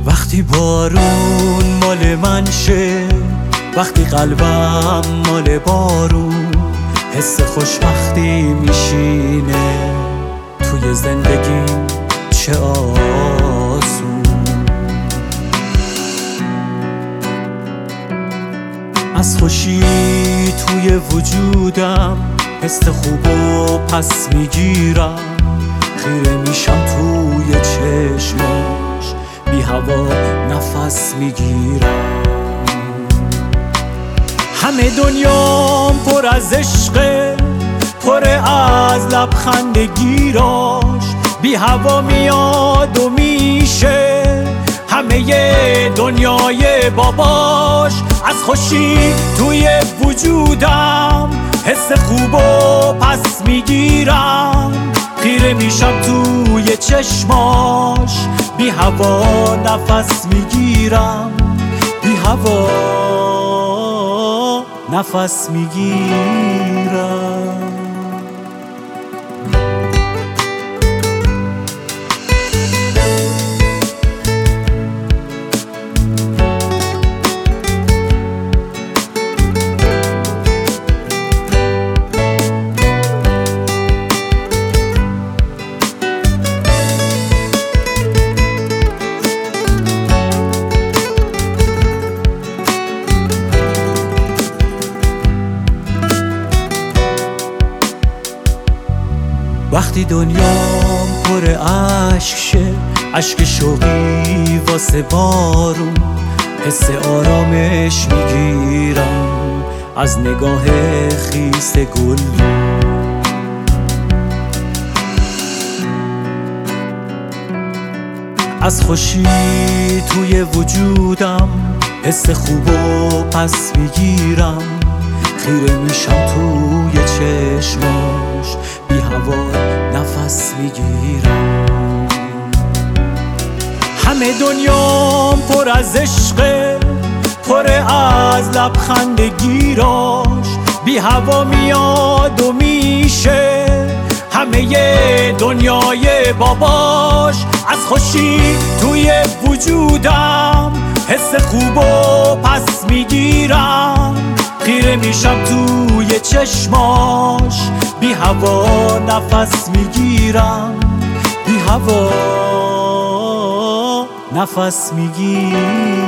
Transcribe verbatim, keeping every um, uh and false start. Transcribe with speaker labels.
Speaker 1: وقتی بارون مال من شه، وقتی قلبم مال بارون، حس خوشبختی میشینه توی زندگی چه آسون. از خوشی توی وجودم حس خوبو پس میگیرم، خیره میشم توی چشماش، بی هوا نفس میگیرم. همه دنیام پر از عشقه، پر از لبخند گیراش، بی هوا میاد و میشه همه دنیای باباش. از خوشی توی وجودم حس خوبو پس میگیرم، خیره میشم توی چشماش، بی هوا نفس میگیرم، بی هوا نفس میگیرم. وقتی دنیام پر عشق شه، عشق شوقی واسه بارون، حس آرامش میگیرم از نگاه خیس گل. از خوشی توی وجودم حس خوبو پس میگیرم، خیره میشم توی چشماش، بی هوا نفس میگیرم. همه دنیام پر از عشقه، پر از لبخند گیراش، بی هوا میاد و میشه همه دنیای باباش. از خوشی توی وجودم حس خوبو پس میگیرم، خیره میشم توی چشماش، بی هوا نفس میگیرم، بی هوا نفس میگیرم.